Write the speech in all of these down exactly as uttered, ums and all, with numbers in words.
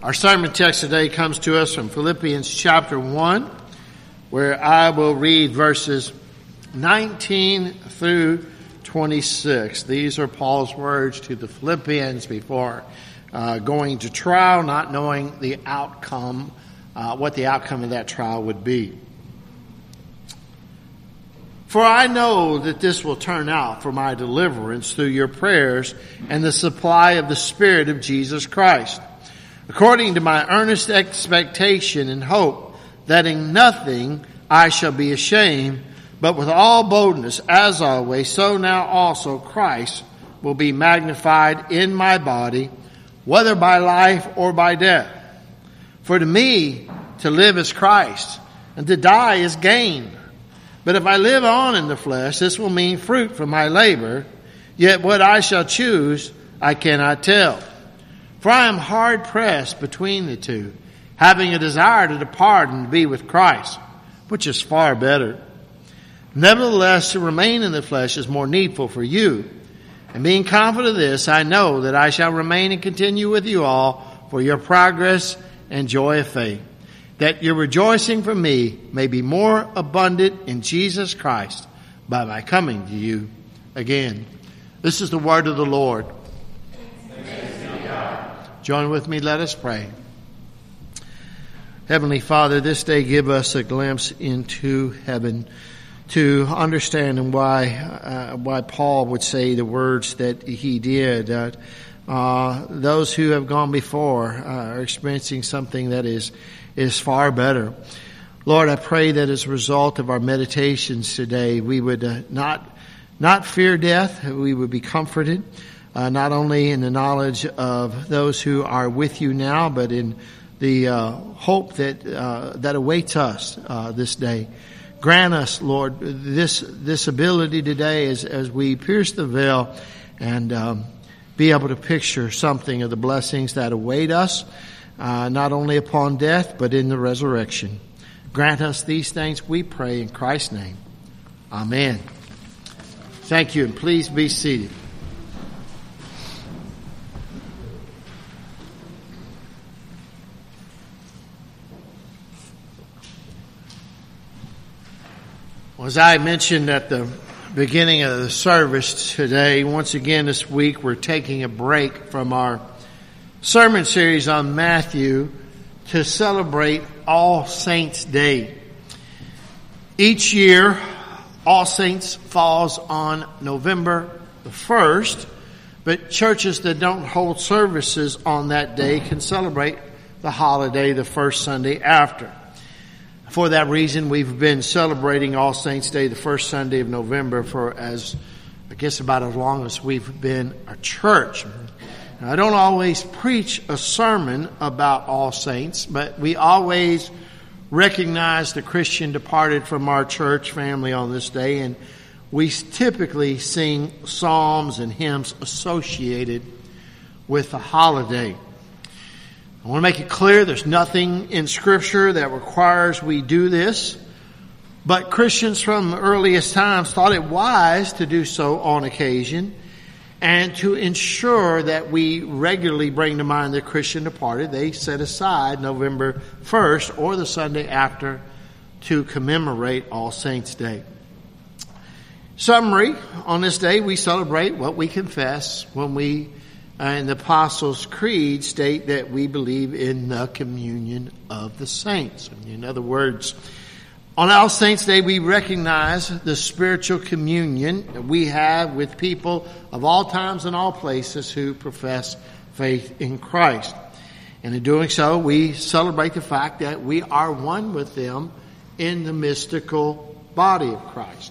Our sermon text today comes to us from Philippians chapter one, where I will read verses nineteen through twenty-six. These are Paul's words to the Philippians before uh, going to trial, not knowing the outcome, uh, what the outcome of that trial would be. For I know that this will turn out for my deliverance through your prayers and the supply of the Spirit of Jesus Christ, according to my earnest expectation and hope that in nothing I shall be ashamed, but with all boldness, as always, so now also Christ will be magnified in my body, whether by life or by death. For to me, to live is Christ, and to die is gain. But if I live on in the flesh, this will mean fruit from my labor, yet what I shall choose, I cannot tell. For I am hard pressed between the two, having a desire to depart and to be with Christ, which is far better. Nevertheless, to remain in the flesh is more needful for you. And being confident of this, I know that I shall remain and continue with you all for your progress and joy of faith, that your rejoicing for me may be more abundant in Jesus Christ by my coming to you again. This is the word of the Lord. Join with me, let us pray. Heavenly Father, this day give us a glimpse into heaven to understand and why uh, why Paul would say the words that he did. Uh, uh, those who have gone before uh, are experiencing something that is is far better. Lord, I pray that as a result of our meditations today, we would uh, not not fear death. We would be comforted. Uh, not only in the knowledge of those who are with you now, but in the uh, hope that uh, that awaits us uh, this day. Grant us, Lord, this this ability today as as we pierce the veil and um, be able to picture something of the blessings that await us, uh, not only upon death, but in the resurrection. Grant us these things, we pray in Christ's name. Amen. Thank you, and please be seated. As I mentioned at the beginning of the service today, once again this week we're taking a break from our sermon series on Matthew to celebrate All Saints' Day. Each year, All Saints falls on November the first, but churches that don't hold services on that day can celebrate the holiday the first Sunday after. For that reason, we've been celebrating All Saints' Day the first Sunday of November for as, I guess, about as long as we've been a church. Now, I don't always preach a sermon about All Saints, but we always recognize the Christian departed from our church family on this day, and we typically sing psalms and hymns associated with the holiday. I want to make it clear there's nothing in Scripture that requires we do this, but Christians from the earliest times thought it wise to do so on occasion and to ensure that we regularly bring to mind the Christian departed. They set aside November first or the Sunday after to commemorate All Saints' Day. Summary, on this day we celebrate what we confess when we and the Apostles' Creed state that we believe in the communion of the saints. In other words, on All Saints' Day, we recognize the spiritual communion that we have with people of all times and all places who profess faith in Christ. And in doing so, we celebrate the fact that we are one with them in the mystical body of Christ.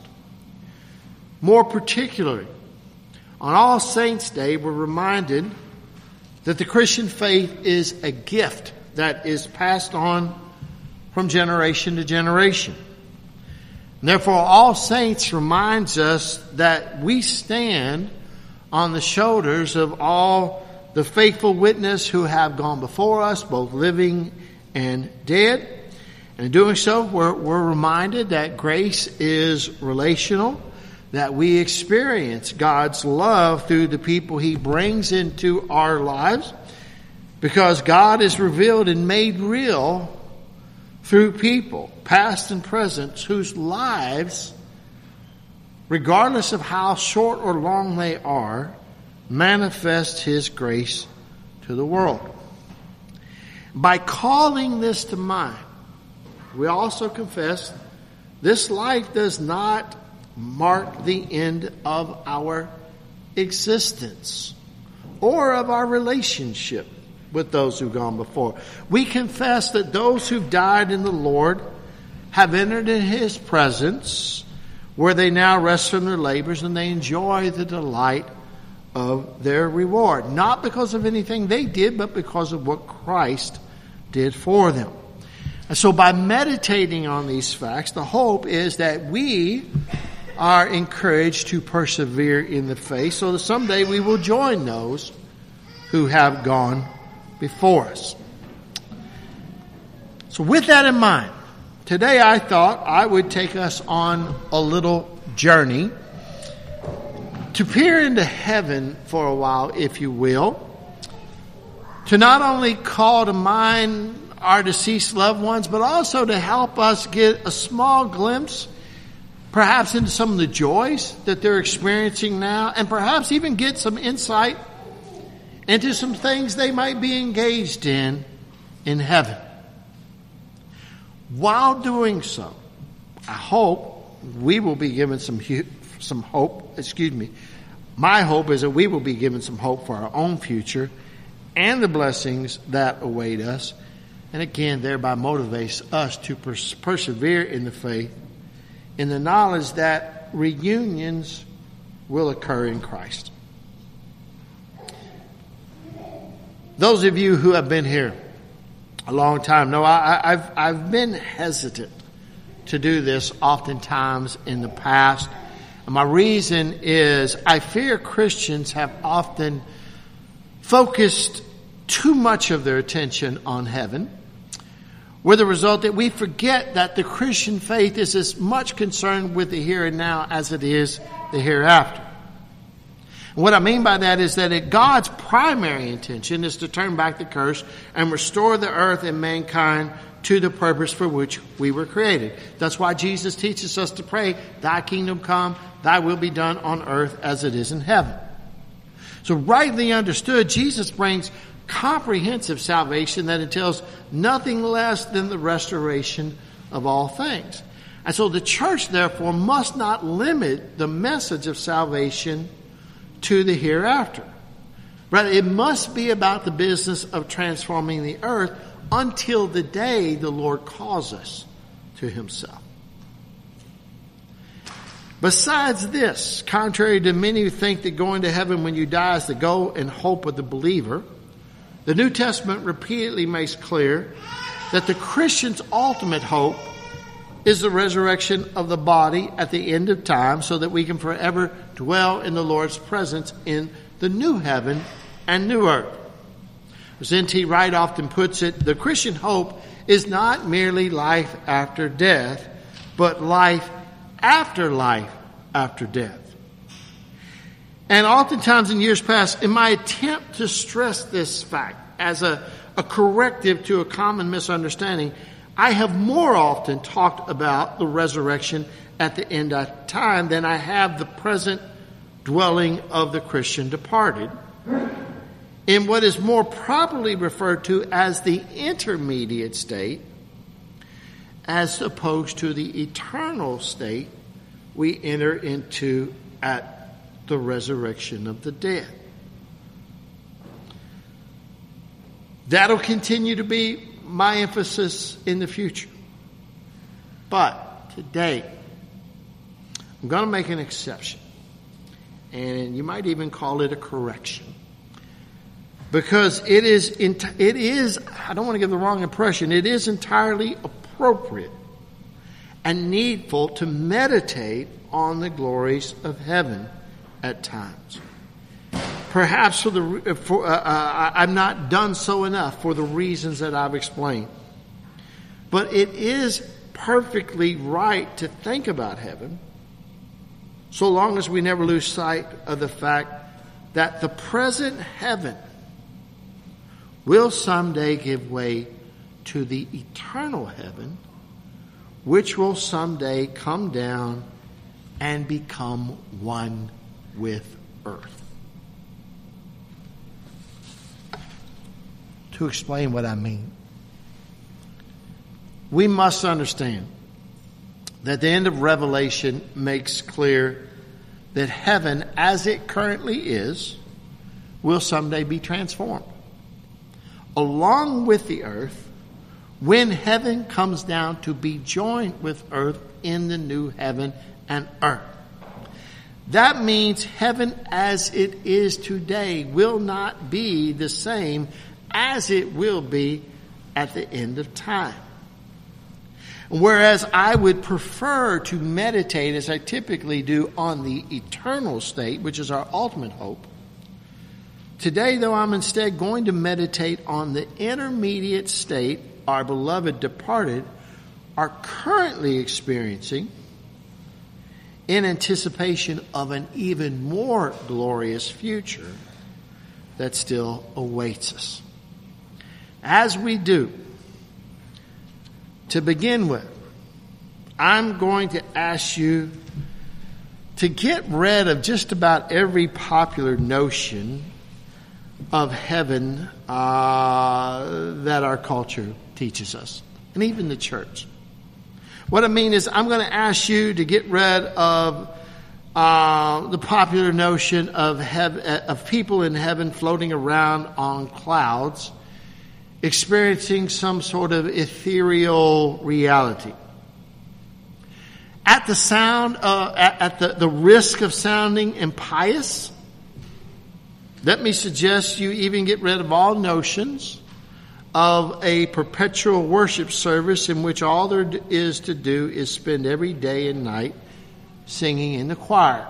More particularly, on All Saints' Day, we're reminded that the Christian faith is a gift that is passed on from generation to generation. And therefore, All Saints reminds us that we stand on the shoulders of all the faithful witness who have gone before us, both living and dead. And in doing so, we're, we're reminded that grace is relational, that we experience God's love through the people He brings into our lives, Because God is revealed and made real through people, past and present, whose lives, regardless of how short or long they are, manifest His grace to the world. By calling this to mind, we also confess this life does not mark the end of our existence or of our relationship with those who've gone before. We confess that those who've died in the Lord have entered in His presence, where they now rest from their labors and they enjoy the delight of their reward. Not because of anything they did, but because of what Christ did for them. And so by meditating on these facts, the hope is that we are encouraged to persevere in the faith so that someday we will join those who have gone before us. So with that in mind, today I thought I would take us on a little journey to peer into heaven for a while, if you will, to not only call to mind our deceased loved ones, but also to help us get a small glimpse, perhaps into some of the joys that they're experiencing now, and perhaps even get some insight into some things they might be engaged in in heaven. While doing so, I hope we will be given some some hope. Excuse me. My hope is that we will be given some hope for our own future and the blessings that await us, and again, thereby motivates us to pers- persevere in the faith, in the knowledge that reunions will occur in Christ. Those of you who have been here a long time know I, I've, I've been hesitant to do this oftentimes in the past. And my reason is I fear Christians have often focused too much of their attention on heaven, with the result that we forget that the Christian faith is as much concerned with the here and now as it is the hereafter. What I mean by that is that it, God's primary intention is to turn back the curse and restore the earth and mankind to the purpose for which we were created. That's why Jesus teaches us to pray, Thy kingdom come, Thy will be done on earth as it is in heaven. So rightly understood, Jesus brings comprehensive salvation that entails nothing less than the restoration of all things. And so the church, therefore, must not limit the message of salvation to the hereafter. Rather, it must be about the business of transforming the earth until the day the Lord calls us to Himself. Besides this, contrary to many who think that going to heaven when you die is the goal and hope of the believer, the New Testament repeatedly makes clear that the Christian's ultimate hope is the resurrection of the body at the end of time, so that we can forever dwell in the Lord's presence in the new heaven and new earth. As N T Wright often puts it, the Christian hope is not merely life after death, but life after life after death. And oftentimes in years past, in my attempt to stress this fact as a, a corrective to a common misunderstanding, I have more often talked about the resurrection at the end of time than I have the present dwelling of the Christian departed, in what is more properly referred to as the intermediate state, as opposed to the eternal state we enter into at the resurrection of the dead. That'll continue to be my emphasis in the future. But today, I'm going to make an exception. And you might even call it a correction. Because it is, it is, I don't want to give the wrong impression, it is entirely appropriate and needful to meditate on the glories of heaven at times. Perhaps for the for, uh, uh, I'm not done so enough for the reasons that I've explained. But it is perfectly right to think about heaven, so long as we never lose sight of the fact that the present heaven will someday give way to the eternal heaven, which will someday come down and become one with earth. To explain what I mean, we must understand that the end of Revelation makes clear that heaven, as it currently is, will someday be transformed. Along with the earth, when heaven comes down to be joined with earth in the new heaven and earth. That means heaven as it is today will not be the same as it will be at the end of time. Whereas I would prefer to meditate, as I typically do, on the eternal state, which is our ultimate hope, today, though, I'm instead going to meditate on the intermediate state our beloved departed are currently experiencing in anticipation of an even more glorious future that still awaits us. As we do, to begin with, I'm going to ask you to get rid of just about every popular notion of heaven uh, that our culture teaches us, and even the church. What I mean is, I'm going to ask you to get rid of uh, the popular notion of heaven, of people in heaven floating around on clouds, experiencing some sort of ethereal reality. At the sound, uh, at, at the, the risk of sounding impious, let me suggest you even get rid of all notions of a perpetual worship service in which all there is to do is spend every day and night singing in the choir.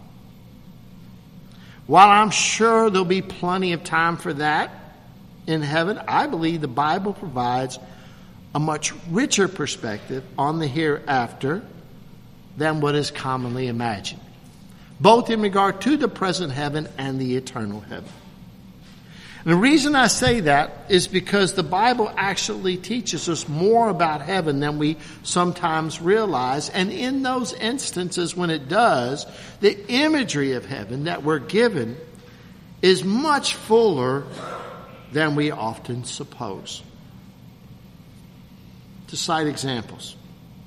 While I'm sure there'll be plenty of time for that in heaven, I believe the Bible provides a much richer perspective on the hereafter than what is commonly imagined, both in regard to the present heaven and the eternal heaven. And the reason I say that is because the Bible actually teaches us more about heaven than we sometimes realize. And in those instances when it does, the imagery of heaven that we're given is much fuller than we often suppose. To cite examples,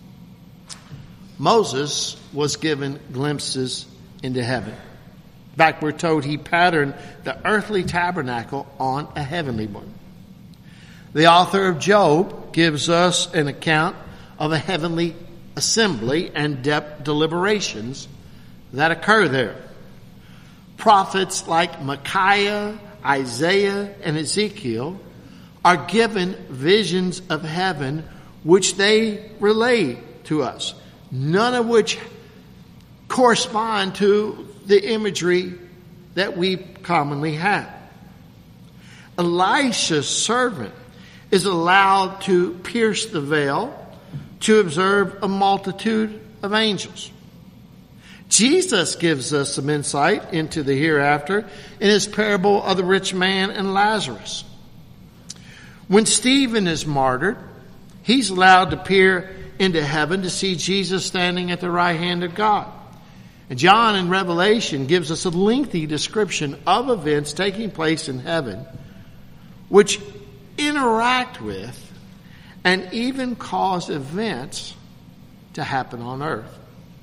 Moses was given glimpses into heaven. In fact, we're told he patterned the earthly tabernacle on a heavenly one. The author of Job gives us an account of a heavenly assembly and depth deliberations that occur there. Prophets like Micaiah, Isaiah, and Ezekiel are given visions of heaven which they relay to us, none of which correspond to the imagery that we commonly have. Elisha's servant is allowed to pierce the veil to observe a multitude of angels. Jesus gives us some insight into the hereafter in his parable of the rich man and Lazarus. When Stephen is martyred, he's allowed to peer into heaven to see Jesus standing at the right hand of God. And John in Revelation gives us a lengthy description of events taking place in heaven, which interact with and even cause events to happen on earth.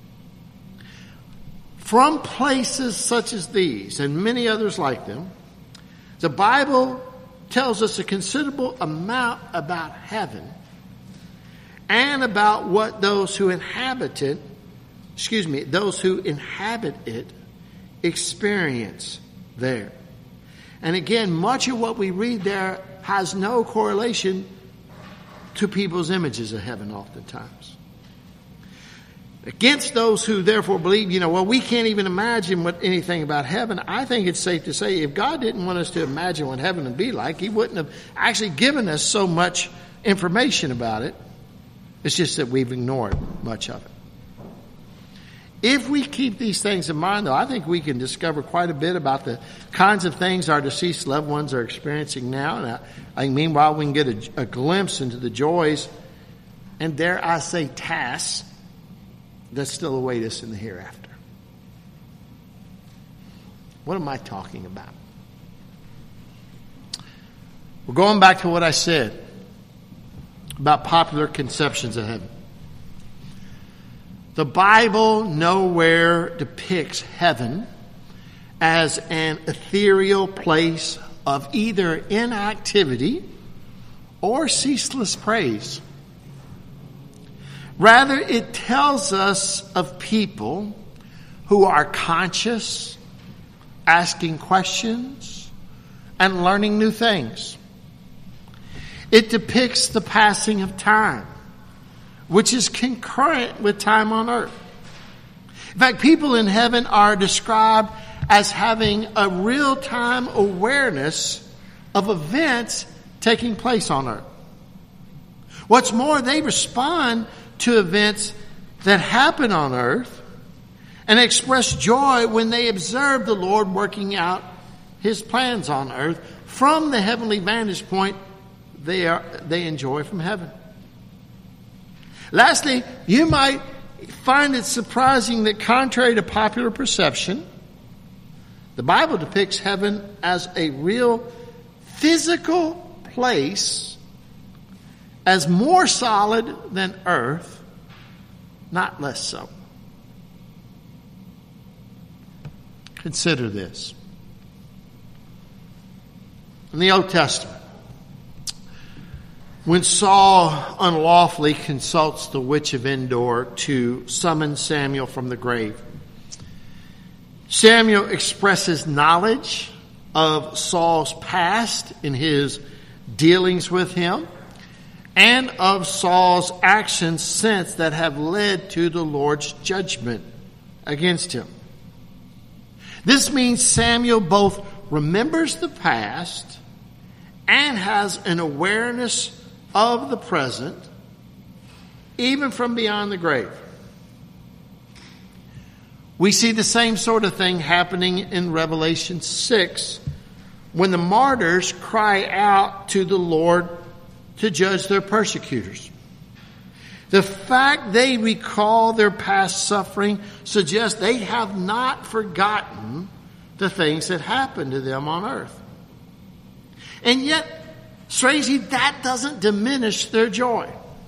From places such as these and many others like them, the Bible tells us a considerable amount about heaven and about what those who inhabit it Excuse me, those who inhabit it experience there. And again, much of what we read there has no correlation to people's images of heaven oftentimes. Against those who therefore believe, you know, well, we can't even imagine what anything about heaven, I think it's safe to say if God didn't want us to imagine what heaven would be like, he wouldn't have actually given us so much information about it. It's just that we've ignored much of it. If we keep these things in mind, though, I think we can discover quite a bit about the kinds of things our deceased loved ones are experiencing now. And I, I meanwhile, we can get a, a glimpse into the joys and, dare I say, tasks that still await us in the hereafter. What am I talking about? We're going back to what I said about popular conceptions of heaven. The Bible nowhere depicts heaven as an ethereal place of either inactivity or ceaseless praise. Rather, it tells us of people who are conscious, asking questions, and learning new things. It depicts the passing of time, which is concurrent with time on earth. In fact, people in heaven are described as having a real-time awareness of events taking place on earth. What's more, they respond to events that happen on earth and express joy when they observe the Lord working out his plans on earth from the heavenly vantage point they are, they enjoy from heaven. Lastly, you might find it surprising that contrary to popular perception, the Bible depicts heaven as a real physical place, as more solid than earth, not less so. Consider this. In the Old Testament, when Saul unlawfully consults the witch of Endor to summon Samuel from the grave, Samuel expresses knowledge of Saul's past in his dealings with him and of Saul's actions since that have led to the Lord's judgment against him. This means Samuel both remembers the past and has an awareness of the present, even from beyond the grave. We see the same sort of thing happening in Revelation six when the martyrs cry out to the Lord to judge their persecutors. The fact they recall their past suffering suggests they have not forgotten the things that happened to them on earth. And yet, strangely, that doesn't diminish their joy.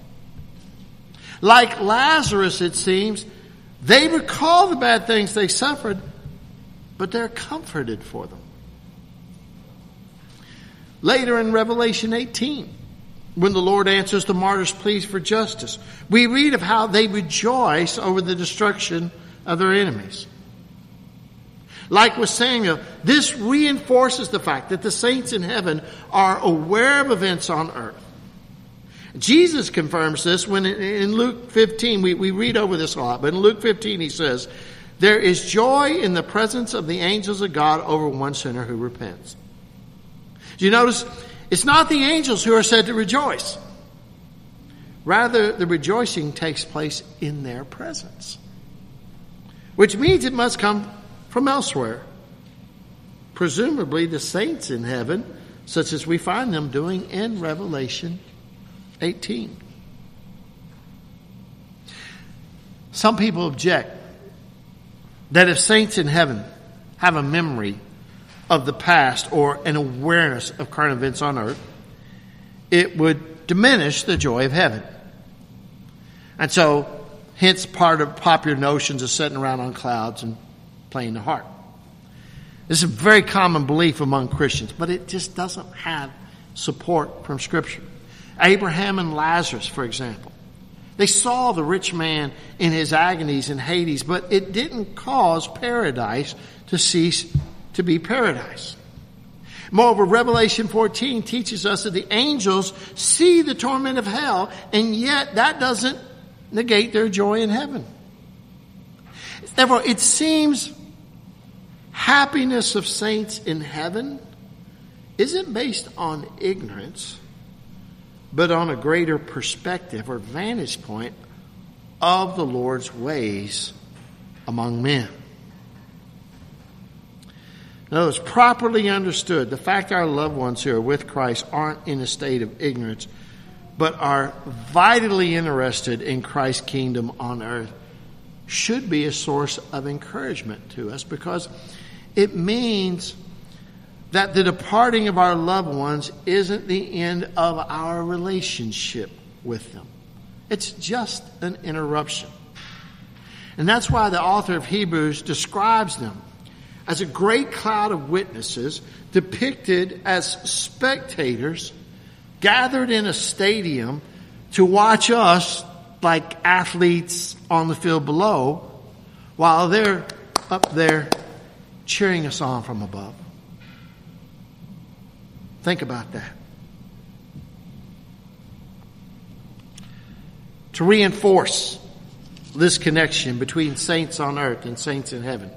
Like Lazarus, it seems, they recall the bad things they suffered, but they're comforted for them. Later in Revelation eighteen, when the Lord answers the martyrs' pleas for justice, we read of how they rejoice over the destruction of their enemies. Like with Samuel, this reinforces the fact that the saints in heaven are aware of events on earth. Jesus confirms this when in Luke fifteen, we, we read over this a lot, but in Luke fifteen he says, there is joy in the presence of the angels of God over one sinner who repents. Do you notice? It's not the angels who are said to rejoice. Rather, the rejoicing takes place in their presence, which means it must come from elsewhere. Presumably the saints in heaven, such as we find them doing in Revelation eighteen. Some people object that if saints in heaven have a memory of the past or an awareness of current events on earth, it would diminish the joy of heaven. And so, hence part of popular notions of sitting around on clouds and playing the harp. This is a very common belief among Christians, but it just doesn't have support from Scripture. Abraham and Lazarus, for example, they saw the rich man in his agonies in Hades, but it didn't cause paradise to cease to be paradise. Moreover, Revelation fourteen teaches us that the angels see the torment of hell, and yet that doesn't negate their joy in heaven. Therefore, it seems happiness of saints in heaven isn't based on ignorance, but on a greater perspective or vantage point of the Lord's ways among men. Notice, properly understood, the fact our loved ones who are with Christ aren't in a state of ignorance, but are vitally interested in Christ's kingdom on earth, should be a source of encouragement to us, because it means that the departing of our loved ones isn't the end of our relationship with them. It's just an interruption. And that's why the author of Hebrews describes them as a great cloud of witnesses depicted as spectators gathered in a stadium to watch us like athletes on the field below while they're up there cheering us on from above. Think about that. To reinforce this connection between saints on earth and saints in heaven,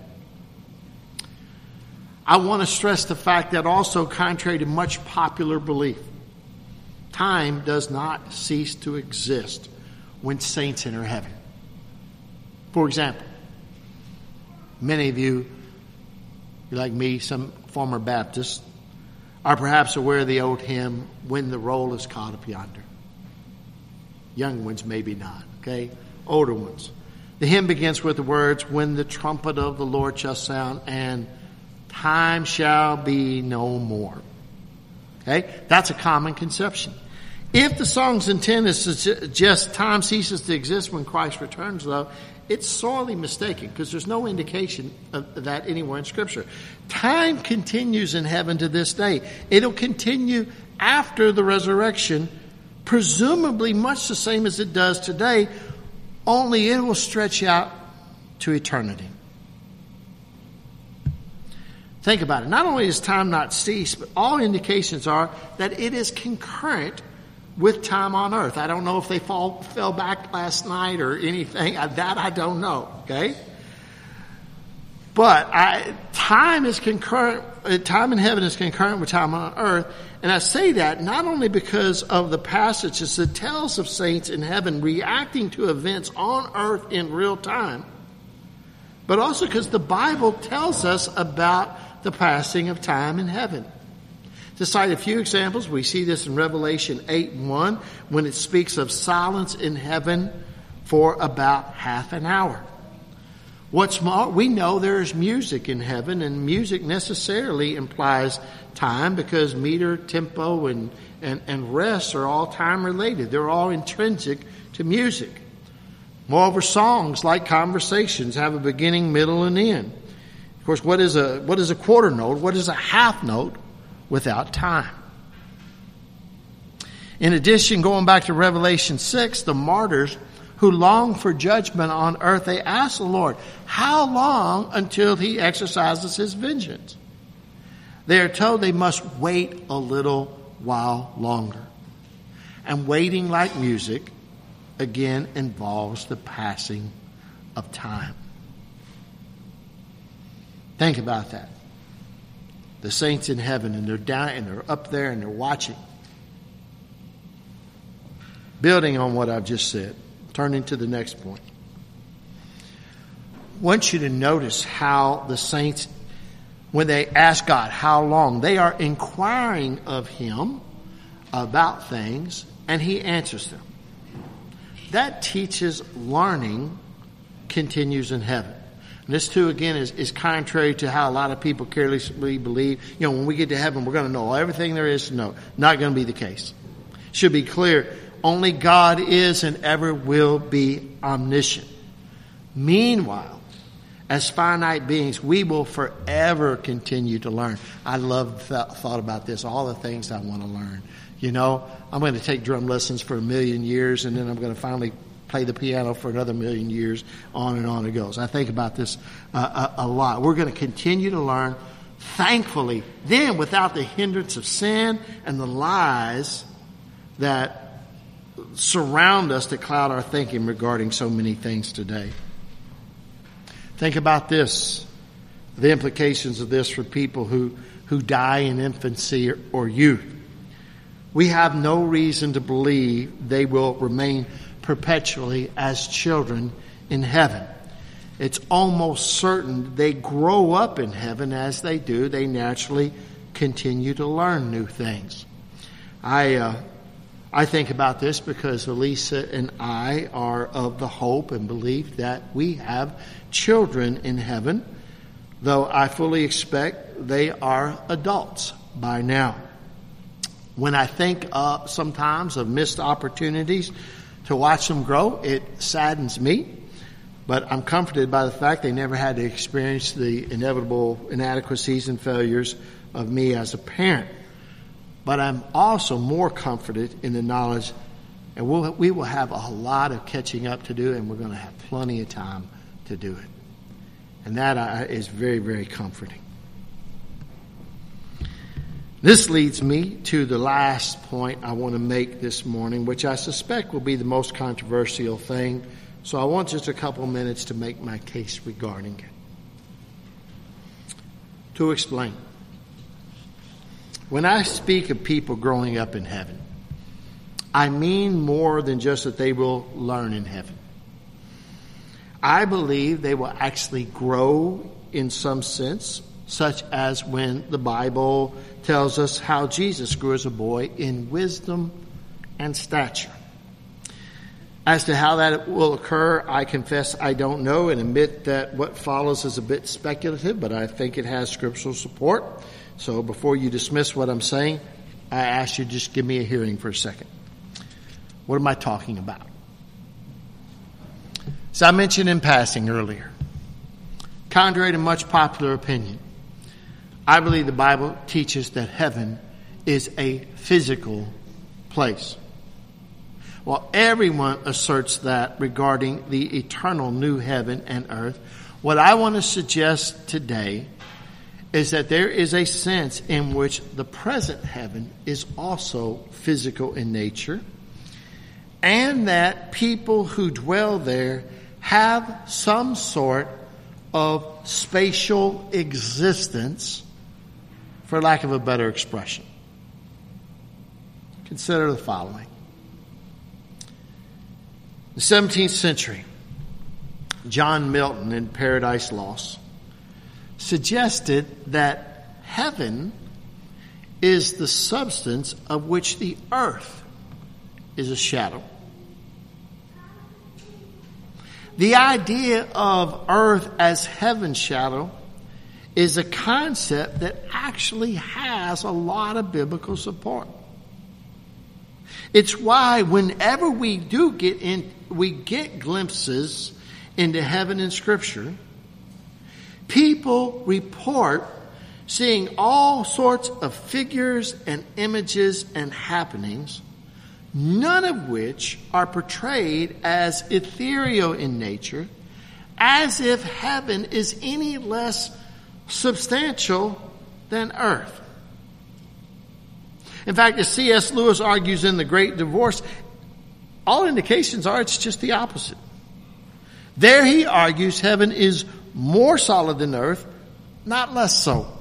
I want to stress the fact that also, contrary to much popular belief, time does not cease to exist when saints enter heaven. For example, many of you, like me, some former Baptists, are perhaps aware of the old hymn, "When the Roll is Caught Up Yonder." Young ones maybe not, okay? Older ones. The hymn begins with the words, "When the trumpet of the Lord shall sound and time shall be no more." Okay? That's a common conception. If the song's intent is to suggest time ceases to exist when Christ returns, though, it's sorely mistaken, because there's no indication of that anywhere in Scripture. Time continues in heaven to this day. It'll continue after the resurrection, presumably much the same as it does today, only it will stretch out to eternity. Think about it. Not only does time not cease, but all indications are that it is concurrent with time on earth. I don't know if they fall, fell back last night or anything. That I don't know, okay? But I, time is concurrent, time in heaven is concurrent with time on earth. And I say that not only because of the passages that tells of saints in heaven reacting to events on earth in real time, but also because the Bible tells us about the passing of time in heaven. To cite a few examples, we see this in Revelation eight one, when it speaks of silence in heaven for about half an hour. What's more, we know there is music in heaven, and music necessarily implies time, because meter, tempo, and, and, and rest are all time related. They're all intrinsic to music. Moreover, songs, like conversations, have a beginning, middle, and end. Of course, what is a what is a quarter note? What is a half note without time? In addition, going back to Revelation six, the martyrs who long for judgment on earth, they ask the Lord, how long until he exercises his vengeance? They are told they must wait a little while longer. And waiting, like music, again involves the passing of time. Think about that. The saints in heaven, and they're down, and they're up there, and they're watching. Building on what I've just said, turning to the next point. I want you to notice how the saints, when they ask God how long, they are inquiring of him about things, and he answers them. That teaches learning continues in heaven. And this too, again, is, is contrary to how a lot of people carelessly believe. You know, when we get to heaven, we're going to know everything there is to know. Not going to be the case. Should be clear. Only God is and ever will be omniscient. Meanwhile, as finite beings, we will forever continue to learn. I love th- thought about this. All the things I want to learn. You know, I'm going to take drum lessons for a million years, and then I'm going to finally play the piano for another million years, on and on it goes. I think about this uh, a, a lot. We're going to continue to learn, thankfully, then without the hindrance of sin and the lies that surround us to cloud our thinking regarding so many things today. Think about this, the implications of this for people who, who die in infancy or, or youth. We have no reason to believe they will remain perpetually as children in heaven. it's almost certain they grow up in heaven. As they do, they naturally continue to learn new things. I uh, I think about this because Elisa and I are of the hope and belief that we have children in heaven, though I fully expect they are adults by now. When I think uh, sometimes of missed opportunities to watch them grow, it saddens me. But I'm comforted by the fact they never had to experience the inevitable inadequacies and failures of me as a parent. But I'm also more comforted in the knowledge, and we'll, we will have a lot of catching up to do, and we're going to have plenty of time to do it. And that uh, is very, very comforting. This leads me to the last point I want to make this morning, which I suspect will be the most controversial thing. So I want just a couple of minutes to make my case regarding it. To explain. When I speak of people growing up in heaven, I mean more than just that they will learn in heaven. I believe they will actually grow in some sense, such as when the Bible tells us how Jesus grew as a boy in wisdom and stature. As to how that will occur, I confess I don't know and admit that what follows is a bit speculative, but I think it has scriptural support. So before you dismiss what I'm saying, I ask you to just give me a hearing for a second. What am I talking about? As I mentioned in passing earlier, contrary to much popular opinion, I believe the Bible teaches that heaven is a physical place. While everyone asserts that regarding the eternal new heaven and earth, what I want to suggest today is that there is a sense in which the present heaven is also physical in nature, and that people who dwell there have some sort of spatial existence, for lack of a better expression. Consider the following. In the seventeenth century, John Milton in Paradise Lost suggested that heaven is the substance of which the earth is a shadow. The idea of earth as heaven's shadow is a concept that actually has a lot of biblical support. It's why whenever we do get in, we get glimpses into heaven in Scripture, people report seeing all sorts of figures and images and happenings, none of which are portrayed as ethereal in nature, as if heaven is any less substantial than earth. In fact, as C S Lewis argues in The Great Divorce, all indications are it's just the opposite. There he argues heaven is more solid than earth, not less so.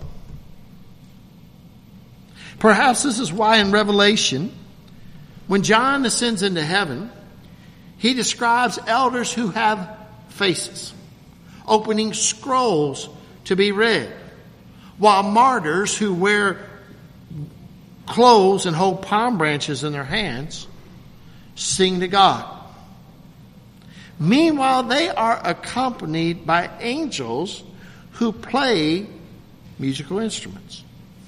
Perhaps this is why in Revelation, when John ascends into heaven, he describes elders who have faces, opening scrolls to be read, while martyrs who wear clothes and hold palm branches in their hands sing to God. Meanwhile, they are accompanied by angels who play musical instruments.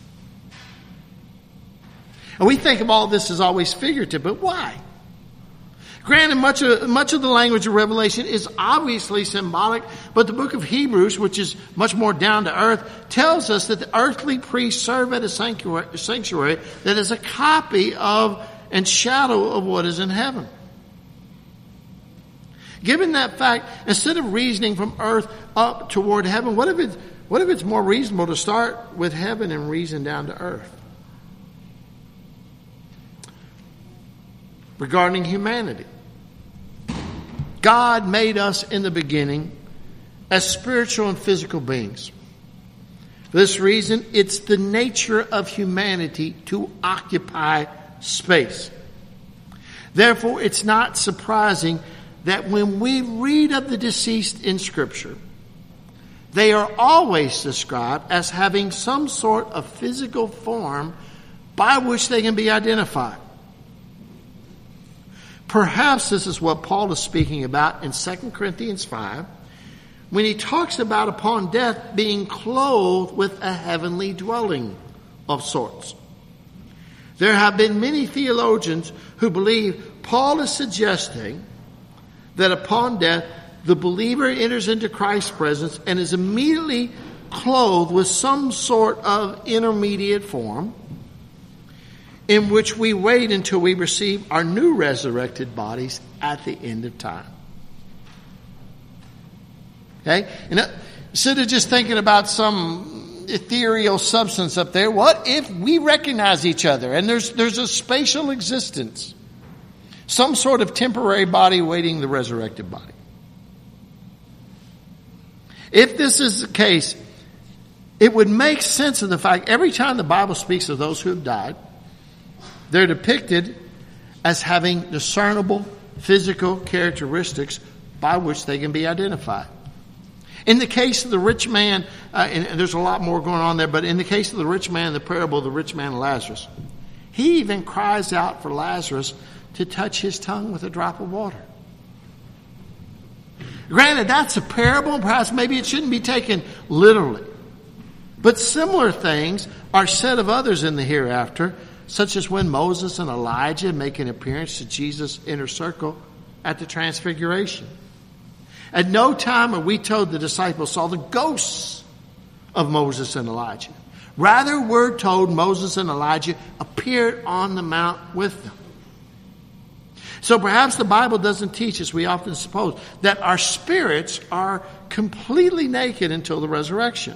And we think of all this as always figurative, but why? Granted, much of, much of the language of Revelation is obviously symbolic, but the book of Hebrews, which is much more down to earth, tells us that the earthly priests serve at a sanctuary, sanctuary that is a copy of and shadow of what is in heaven. Given that fact, instead of reasoning from earth up toward heaven, what if it, what if it's more reasonable to start with heaven and reason down to earth? Regarding humanity, God made us in the beginning as spiritual and physical beings. For this reason, it's the nature of humanity to occupy space. Therefore, it's not surprising that when we read of the deceased in Scripture, they are always described as having some sort of physical form by which they can be identified. Perhaps this is what Paul is speaking about in Second Corinthians five, when he talks about upon death being clothed with a heavenly dwelling of sorts. There have been many theologians who believe Paul is suggesting that upon death, the believer enters into Christ's presence and is immediately clothed with some sort of intermediate form in which we wait until we receive our new resurrected bodies at the end of time. Okay? And instead of just thinking about some ethereal substance up there, what if we recognize each other and there's there's a spatial existence? Some sort of temporary body waiting the resurrected body. If this is the case, it would make sense of the fact every time the Bible speaks of those who have died, they're depicted as having discernible physical characteristics by which they can be identified. In the case of the rich man, uh, and, and there's a lot more going on there, but in the case of the rich man, the parable of the rich man and Lazarus, he even cries out for Lazarus to touch his tongue with a drop of water. Granted, that's a parable, and perhaps maybe it shouldn't be taken literally. But similar things are said of others in the hereafter, such as when Moses and Elijah make an appearance to Jesus' inner circle at the Transfiguration. At no time are we told the disciples saw the ghosts of Moses and Elijah. Rather, we're told Moses and Elijah appeared on the mount with them. So perhaps the Bible doesn't teach, as we often suppose, that our spirits are completely naked until the resurrection.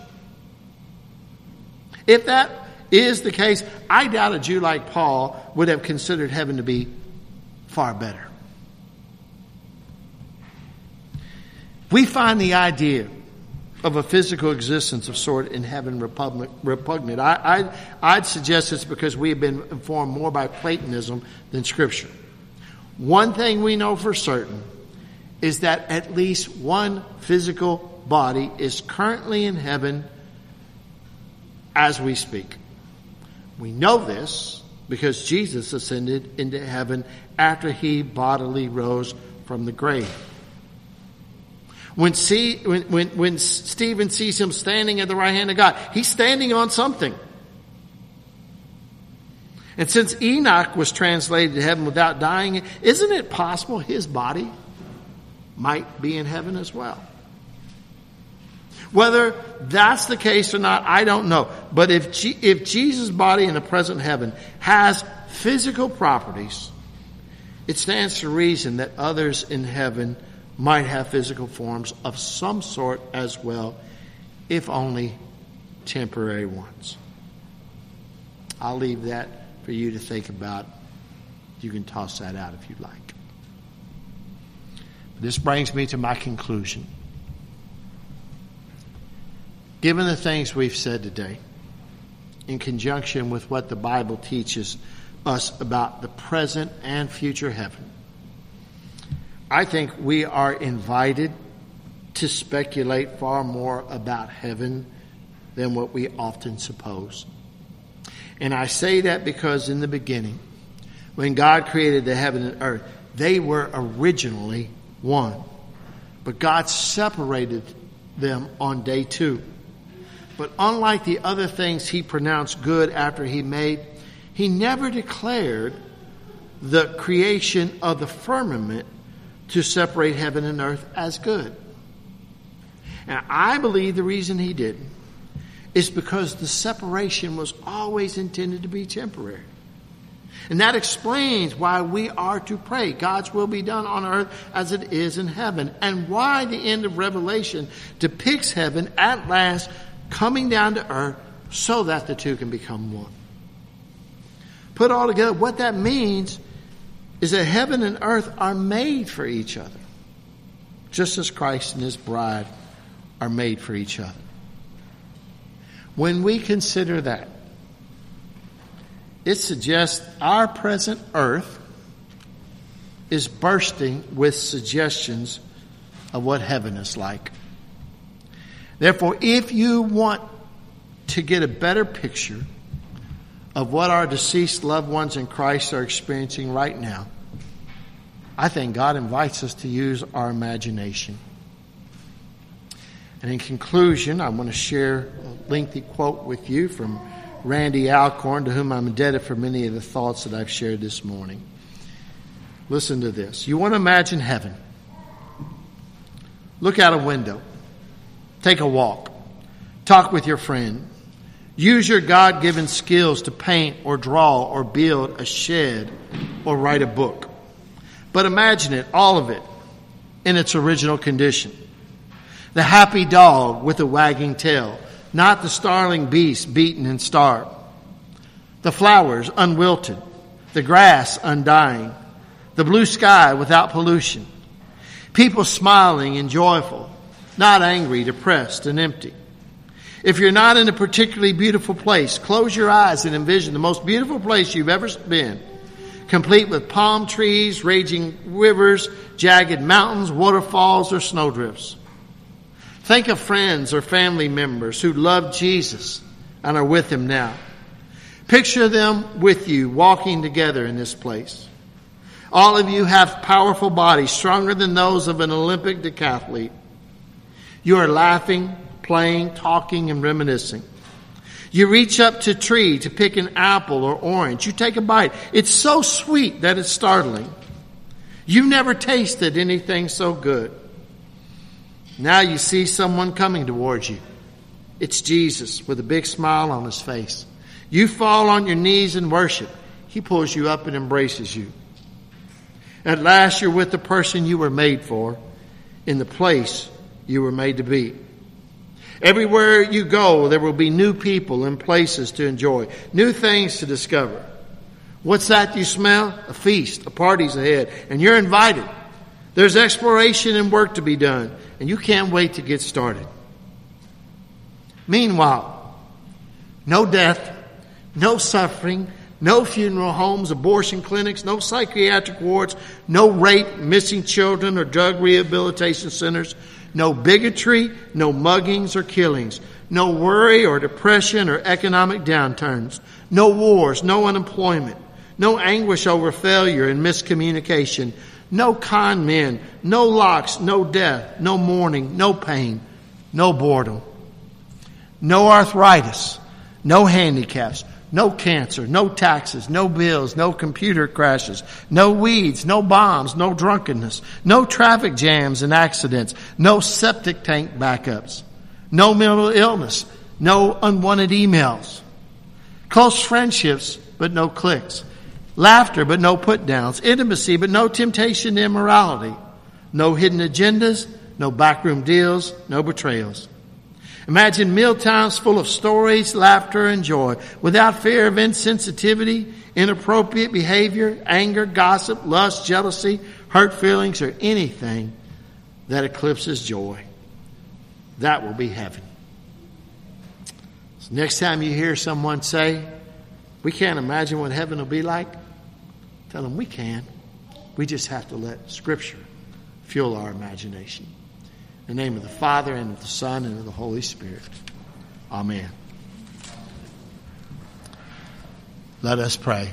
If that is the case, I doubt a Jew like Paul would have considered heaven to be far better. We find the idea of a physical existence of sort in heaven repugnant. I, I, I'd suggest it's because we have been informed more by Platonism than Scripture. One thing we know for certain is that at least one physical body is currently in heaven as we speak. We know this because Jesus ascended into heaven after he bodily rose from the grave. When, see, when, when, when Stephen sees him standing at the right hand of God, he's standing on something. And since Enoch was translated to heaven without dying, isn't it possible his body might be in heaven as well? Whether that's the case or not, I don't know. But if G- if Jesus' body in the present heaven has physical properties, it stands to reason that others in heaven might have physical forms of some sort as well, if only temporary ones. I'll leave that for you to think about. You can toss that out if you'd like. This brings me to my conclusion. Given the things we've said today, in conjunction with what the Bible teaches us about the present and future heaven, I think we are invited to speculate far more about heaven than what we often suppose. And I say that because in the beginning, when God created the heaven and earth, they were originally one. But God separated them on day two. But unlike the other things he pronounced good after he made, he never declared the creation of the firmament to separate heaven and earth as good. And I believe the reason he didn't is because the separation was always intended to be temporary. And that explains why we are to pray, God's will be done on earth as it is in heaven, and why the end of Revelation depicts heaven at last coming down to earth so that the two can become one. Put all together, what that means is that heaven and earth are made for each other, just as Christ and his bride are made for each other. When we consider that, it suggests our present earth is bursting with suggestions of what heaven is like. Therefore, if you want to get a better picture of what our deceased loved ones in Christ are experiencing right now, I think God invites us to use our imagination. And in conclusion, I want to share a lengthy quote with you from Randy Alcorn, to whom I'm indebted for many of the thoughts that I've shared this morning. Listen to this. You want to imagine heaven. Look out a window. Take a walk. Talk with your friend. Use your God-given skills to paint or draw or build a shed or write a book. But imagine it, all of it, in its original condition. The happy dog with a wagging tail, not the starling beast beaten and starved. The flowers unwilted, the grass undying, the blue sky without pollution. People smiling and joyful, not angry, depressed, and empty. If you're not in a particularly beautiful place, close your eyes and envision the most beautiful place you've ever been, complete with palm trees, raging rivers, jagged mountains, waterfalls, or snowdrifts. Think of friends or family members who love Jesus and are with him now. Picture them with you walking together in this place. All of you have powerful bodies, stronger than those of an Olympic decathlete. You are laughing, playing, talking, and reminiscing. You reach up to a tree to pick an apple or orange. You take a bite. It's so sweet that it's startling. You've never tasted anything so good. Now you see someone coming towards you. It's Jesus with a big smile on his face. You fall on your knees and worship. He pulls you up and embraces you. At last you're with the person you were made for, in the place you were made to be. Everywhere you go, there will be new people and places to enjoy, new things to discover. What's that you smell? A feast, a party's ahead, and you're invited. There's exploration and work to be done, and you can't wait to get started. Meanwhile, no death, no suffering, no funeral homes, abortion clinics, no psychiatric wards, no rape, missing children, or drug rehabilitation centers, no bigotry, no muggings or killings, no worry or depression or economic downturns, no wars, no unemployment, no anguish over failure and miscommunication, no con men, no locks, no death, no mourning, no pain, no boredom, no arthritis, no handicaps, no cancer, no taxes, no bills, no computer crashes, no weeds, no bombs, no drunkenness, no traffic jams and accidents, no septic tank backups, no mental illness, no unwanted emails, close friendships but no cliques, laughter but no put-downs, intimacy but no temptation to immorality, no hidden agendas, no backroom deals, no betrayals. Imagine meal times full of stories, laughter, and joy, without fear of insensitivity, inappropriate behavior, anger, gossip, lust, jealousy, hurt feelings, or anything that eclipses joy. That will be heaven. So next time you hear someone say, "We can't imagine what heaven will be like," tell them we can. We just have to let Scripture fuel our imagination. In the name of the Father, and of the Son, and of the Holy Spirit. Amen. Let us pray.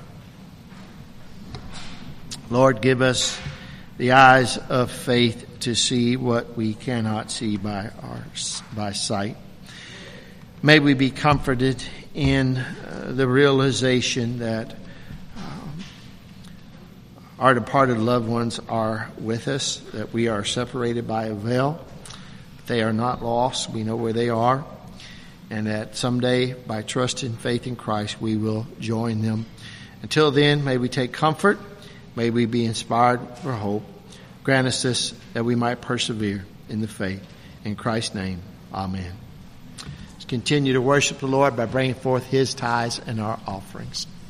Lord, give us the eyes of faith to see what we cannot see by our by sight. May we be comforted in uh, the realization that um, our departed loved ones are with us, that we are separated by a veil. They are not lost. We know where they are. And that someday, by trust and faith in Christ, we will join them. Until then, may we take comfort. May we be inspired for hope. Grant us this, that we might persevere in the faith. In Christ's name, amen. Let's continue to worship the Lord by bringing forth his tithes and our offerings.